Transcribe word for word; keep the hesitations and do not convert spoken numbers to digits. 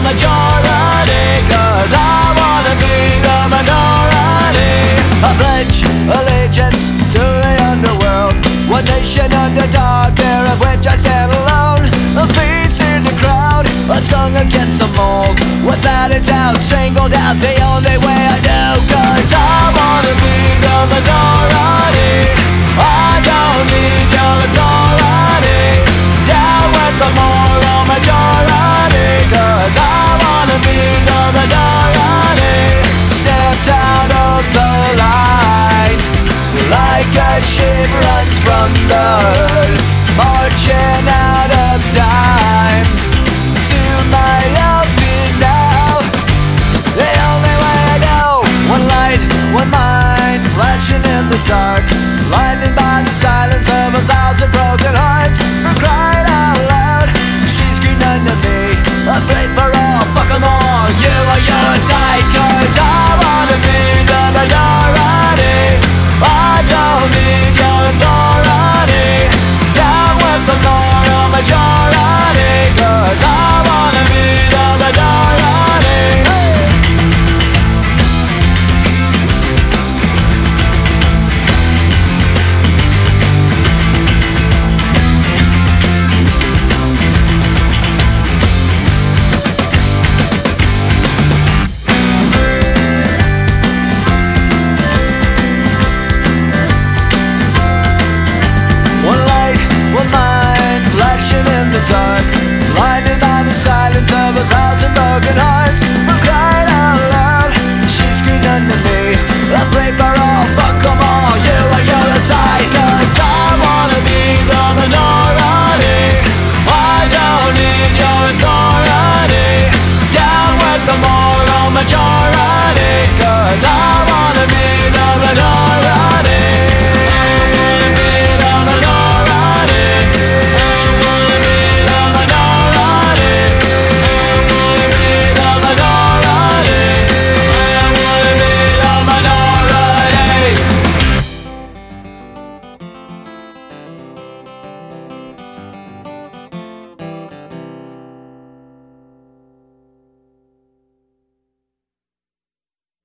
majority, cause I wanna be the minority. I pledge allegiance to the underworld, one nation under dark, there of which I stand alone. A beats in the crowd, a song against the mold, without a doubt, singled out the only way I know.